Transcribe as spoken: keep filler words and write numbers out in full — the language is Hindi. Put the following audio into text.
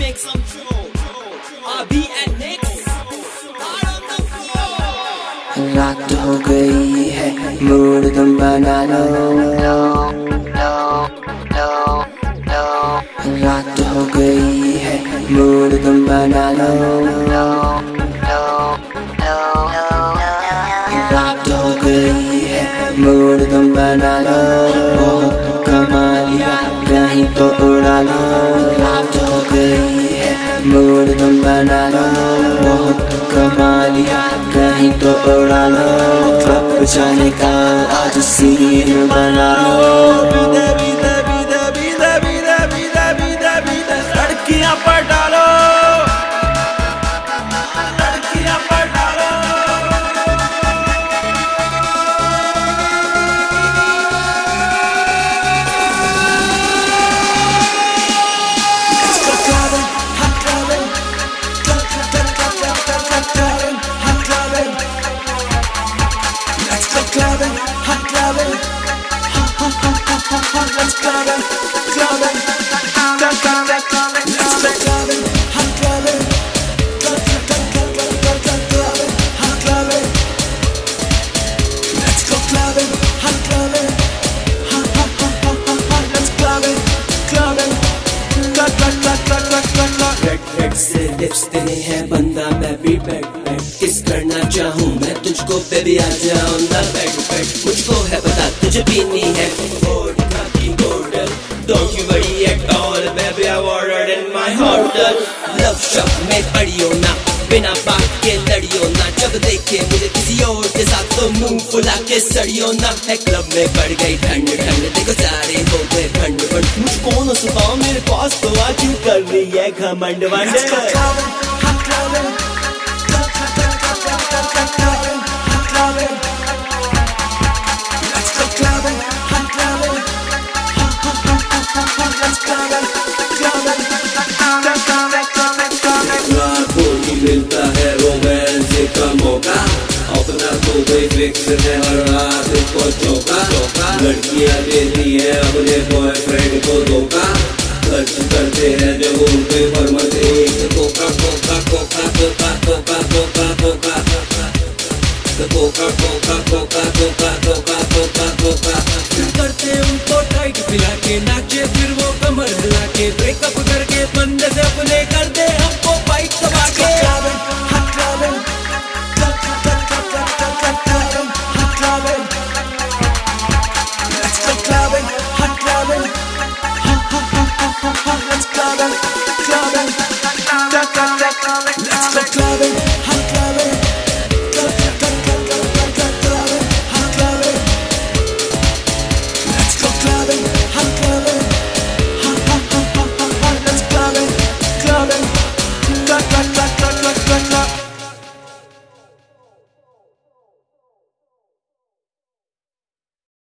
make some show. R B and Nick are on the floor. रात हो गई है, मूड तुम बना लो। रात हो गई है, मूड तुम बना लो। रात हो गई है, मूड तुम बना लो। बहुत कमा लिया, कहीं तो उड़ा लो। रात हो गई है, मूड तुम बना लो। बहुत कमा लिया, कहीं तो उड़ा लो। क्लब जाने का आज सीन बना लो। लड़कियां पर डालो, लड़कियां पर डालो। Clubbing, hot clubbing, hot, hot, hot, hot, hot, hot, let's clubbing, clubbing, let's go clubbing, hot clubbing, club, club, club, club, club, club, clubbing, hot clubbing, let's go clubbing, hot clubbing, hot, hot, hot, hot, hot, hot, let's clubbing, clubbing, club, club, club, club, club, club, club. Red red से lips तेरे हैं बंदा, मैं भी बैठ बैठ किस करना चाहूँ मैं तुझको, बेबी आजा on the bed bed। मुझको है पता तुझे पीनी है वोडका की बोतल, don't you worry at all baby I ordered in my hotel। love shop में पड़ियो ना, बिना बात के लड़ियो ना, जब देखे मुझे किसी और के साथ तो मुंह फुला के सड़ियो ना। है क्लब में पड़ गई ठंड ठंड, देखो सारे हो गए ठंड ठंड, मुझको न सुताओ मेरे पास तो आ, क्यों कर रही है घमंड वंड। मिलता है रोमांस का मौका, अपना तो कोई फिक्स है हर रात को चौका। लड़कियां देती है अपने बॉयफ्रेंड को धोखा,